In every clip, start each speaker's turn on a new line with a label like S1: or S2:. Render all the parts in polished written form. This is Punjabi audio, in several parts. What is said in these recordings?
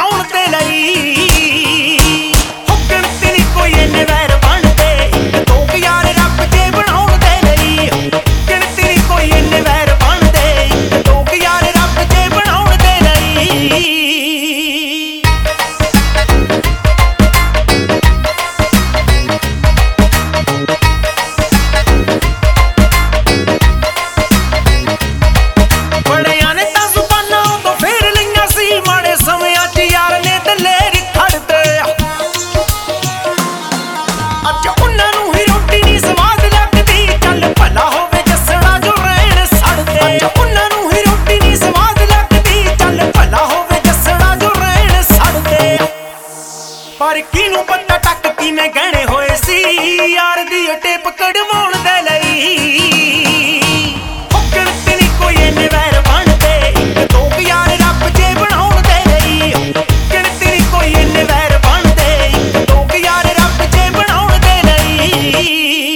S1: ਬਚਾਉਣ ਦੇ ਲਈ ਹੁਕਣ ਤੇ ਨੀ ਕੋਈ ਇੰਨੇ ਵੈਰ ਬਣਦੇ ਇੱਕ ਦੋ ਯਾਰ ਰੱਬ ਜੇ ਬਣਾਉਣ ਦੇ ਲਈ ਹੁਕਣ ਤੇ ਨੀ ਕੋਈ ਇੰਨੇ ਵੈਰ ਬਣਦੇ ਇੱਕ ਦੋ ਯਾਰ ਰੱਬ ਜੇ ਬਣਾਉਣ ਦੇ ਲਈ ਪਰ ਕਿਨੂੰ ਪਤਾ ਟੱਕ ਕਿਵੇਂ ਗਹਿਣੇ ਹੋਏ ਸੀ ਯਾਰ ਦੀ ਟੇਪ ਕਢਵਾਉਣ ਦੇ ਲਈ ਹੁਕਣ ਤੇ ਨੀ ਕੋਈ ਇੰਨੇ ਵੈਰ ਬਣਦੇ ਇੱਕ ਦੋ ਯਾਰ ਰੱਬ ਜੇ ਬਣਾਉਣ ਦੇ ਲਈ ਹੁਕਣ ਤੇ ਨੀ ਕੋਈ ਇੰਨੇ ਵੈਰ ਬਣਦੇ ਇੱਕ ਦੋ ਯਾਰ ਰੱਬ ਜੇ ਬਣਾਉਣ ਦੇ ਲਈ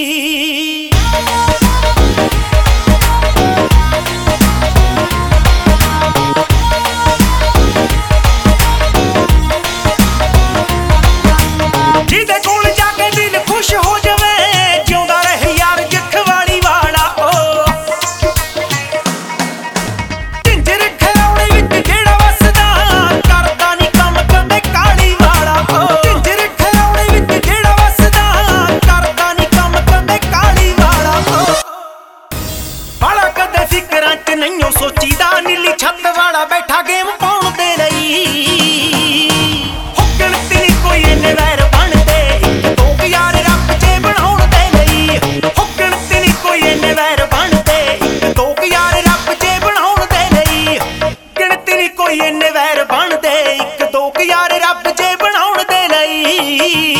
S1: ਜਿਹਦੇ ਕੋਲ ਜਾ ਕੇ ਦਿਲ ਖੁਸ਼ ਹੋ ਜਾਵੇ ਜਿਉਂਦਾ ਰਹੇ ਯਾਰ ਜਖਵਾਲੀ ਵਾਲਾ ਓ ਢਿੰਜਰ ਖਿਲਾਉਣੇ ਵਿੱਚ ਜਿਹੜਾ ਵਸਦਾ ਕਰਦਾ ਨੀ ਕੰਮ ਕਦੇ ਕਾਲੀ ਵਾਲਾ ਓ ਢਿੰਜਰ ਖਿਲਾਉਣੇ ਵਿੱਚ ਜਿਹੜਾ ਵਸਦਾ ਕਰਦਾ ਨੀ ਕੰਮ ਕਦੇ ਕਾਲੀ ਵਾਲਾ ਓ ਬਾਲਾ ਕਦੇ ਫਿਕਰਾਂ 'ਚ ਨਹੀਂਓ ਸੋਚੀਦਾ ਨੀਲੀ ਛੱਤ ਵਾਲਾ ਬੈਠਾ ਗੇਮ ਪਾਉਣ ਦੇ ਲਈ ਹੁਕਣ ਤੇ ਨੀ ਕੋਈ ਇੰਨੇ ਵੈਰ ਇੰਨੇ ਵੈਰ ਬਣਦੇ ਇੱਕ ਦੋ ਯਾਰ ਰੱਬ ਜੇ ਬਣਾਉਣ ਦੇ ਲਈ